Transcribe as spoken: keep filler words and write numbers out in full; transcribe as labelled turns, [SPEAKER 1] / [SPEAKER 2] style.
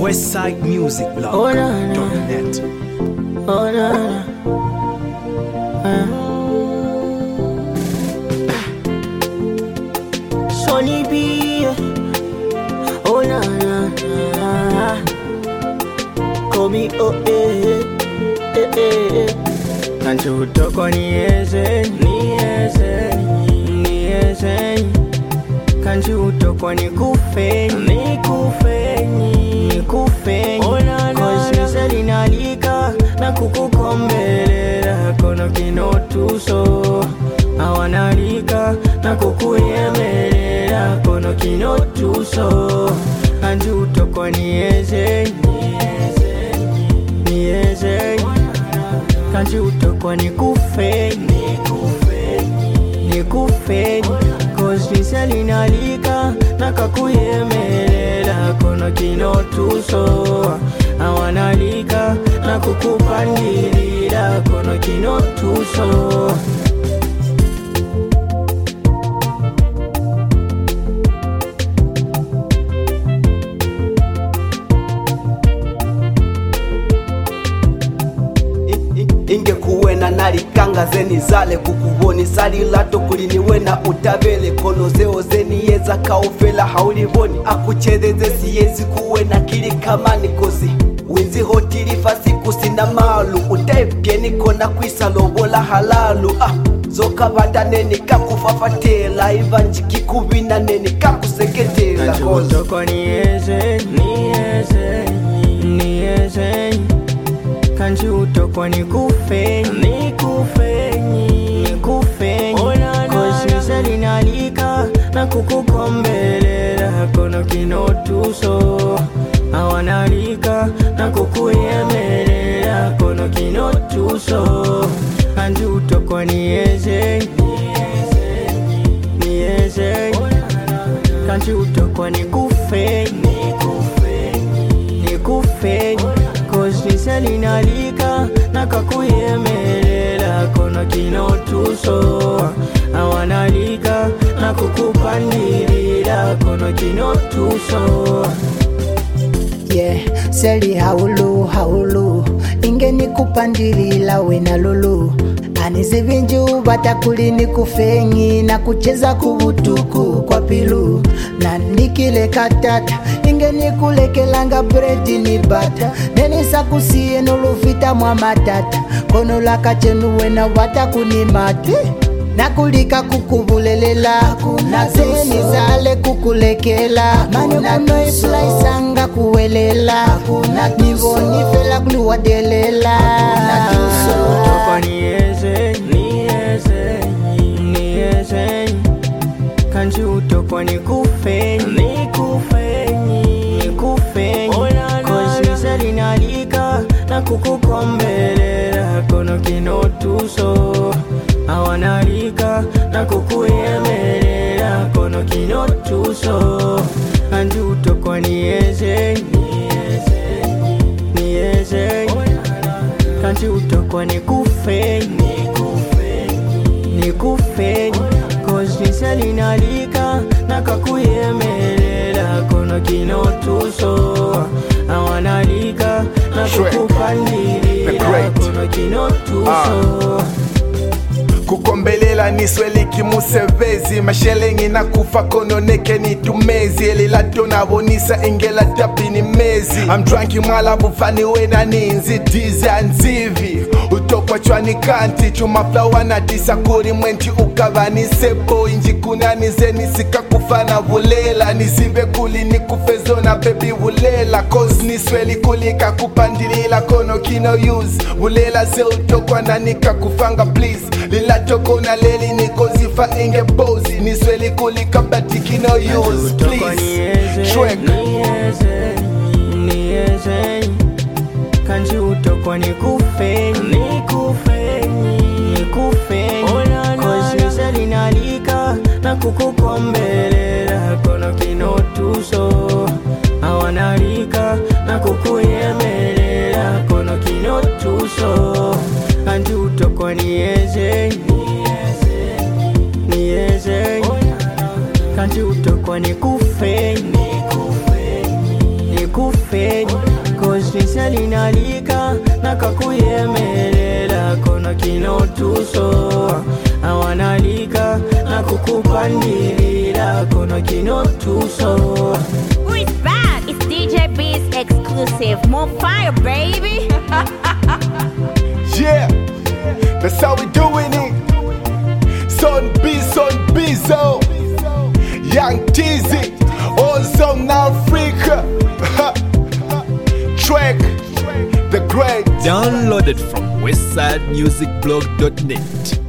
[SPEAKER 1] Westside Music Blog.
[SPEAKER 2] Oh na na,
[SPEAKER 1] .net.
[SPEAKER 2] oh na na, uh. Sonny B, oh na na na, call me oh eh eh eh. Kanchi utoko nieze, nieze, nieze. Kanchi utoko nikufe, nikufe, nikufe. Cause linalika na kukukombelela kono kinotuso. Awanalika na kukuyemelela kono kinotuso. Kanchi utoko nieze, nieze, nieze. Kanchi utoko nikufe, nikufe, nikufe. Cause lisa linalika na kakuyemelela kono kinotuso. Awanalika na kukupandilila kono kinotuso.
[SPEAKER 3] Inge kuwena nalikanga zeni zale kukuboni sali lato kuliniwe na utabele kono zeo zeni yeza kaufela haulivoni akuchedeze siyezi kuwena kili kamani kozi winzi hotili fasiku sina malu utepye niko na kwisa lobola halalu ah zoka bata neni kakufafatela ivanji kikubina neni kakuseketela kozi
[SPEAKER 2] utoko nieze, nieze, nieze. Kanchi utoko nikufe, nikufe, nikufe. Cause lisa linalika na kukukombelela kono kinotuso. Awanalika na kukuyemelela kono kinotuso. Kanchi utoko nieze, nieze, nieze. Kanchi utoko nikufe, nikufe, nikufe. Cause lisa linalika na kakuyemelela kono kinotuso. Awanalika na kukupandilila kono kinotuso.
[SPEAKER 4] Yeah, seli haulu haulu ingeni kupandilila wena lulu anizivinju batakuli nikufengi na kucheza kubutuku kwa pilu na nikile katata ingeni kulekelanga bredi ni bata nenisa kusiye nulufita mwa matata kono laka chenu wena watakunimati nakulika kukubulelela na zeni zale kukulekela manyo kuno islaisanga kuwelela nivoni fela kuluwadelela
[SPEAKER 2] utoko nieze, nieze, nieze. Kanchi utoko nikufe, nikufe, nikufe. Cause lisa linalika na kukukombelela kono kinotuso. Awanalika na kukuyemelela kono kinotuso. Kanchi utoko nieze, nieze, nieze. Kanchi utoko nikufe, nikufe, nikufe. Cause lisa linalika na kakuyemelela kono kinotuso. Awanalika na kukupandilila kono kinotuso.
[SPEAKER 5] Kukombelela nisweliki musevezi mashelengi na kufa kono neke ni tumezi elila tona bonisa ingela tapini mezi I'm drunky mwala bufani wena ninzi dizi anzivi utokwa chwani kanti chuma flower na disakuri mwenti ukavani sepo inji kunani zeni sika kufana vulela nizive kuli ni kufezona baby vulela cause nisweli kulika kupandilila kono kino use vulela ze utokwa na nika kufanga please lila toko na leli niko zifa inge bozi nisweli kulika bati kino use please Shrek
[SPEAKER 2] nieze, nieze. Kanchi utoko nikufe, nikufe, nikufe. Cause lisa linalika na kukukombelela kono kinotuso. Awanalika na kukuyemelela kono kinotuso. Kanchi utoko nieze, nieze, nieze. Kanchi utoko nikufe, nikufe, nikufe. kinotuso awanalika na kukupandilila kono kinotuso.
[SPEAKER 1] Who is back? It's D J B's exclusive. More fire, baby.
[SPEAKER 5] Yeah, that's how we doing it. Son B, Son Bizo, Young Teezy, all song Africa. Track, the great.
[SPEAKER 6] Downloaded from westside music blog dot net.